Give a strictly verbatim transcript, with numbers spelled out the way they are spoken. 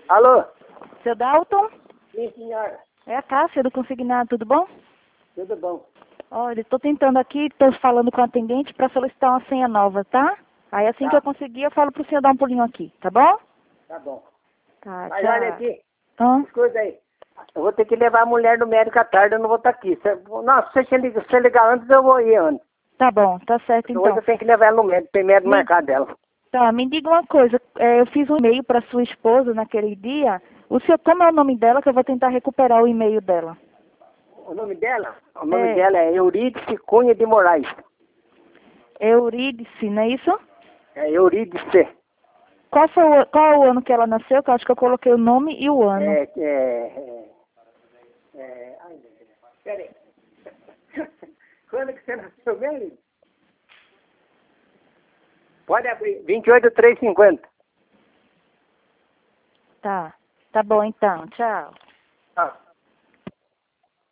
Alô? Seu Dalton? Sim, senhora. É a Cássia do Consignado, tudo bom? Tudo bom. Olha, estou tentando aqui, estou falando com o atendente para solicitar uma senha nova, tá? Aí assim Tá. que eu conseguir, eu falo pro senhor dar um pulinho aqui, tá bom? Tá bom. Tá, Mas tchau. olha aqui, Hã? escuta aí. Eu vou ter que levar a mulher no médico à tarde, eu não vou estar aqui. Cê, nossa, se você ligar, se você ligar antes, eu vou ir antes. Tá bom, tá certo Porque hoje então. eu tenho que levar ela no médico, tem médico Me- marcado dela. Tá, me diga uma coisa, é, eu fiz um e-mail para sua esposa naquele dia. O senhor, como é o nome dela, que eu vou tentar recuperar o e-mail dela? O nome dela? O nome É. dela é Eurídice Cunha de Moraes. Eurídice, não é isso? É Eurídice. Qual foi o, qual é o ano que ela nasceu? Que eu acho que eu coloquei o nome e o ano. É, é, é, é, ai, meu Deus. Peraí. Quando que você nasceu mesmo? Pode abrir. vinte e oito, três e cinquenta. Tá, tá bom então, tchau. Ah.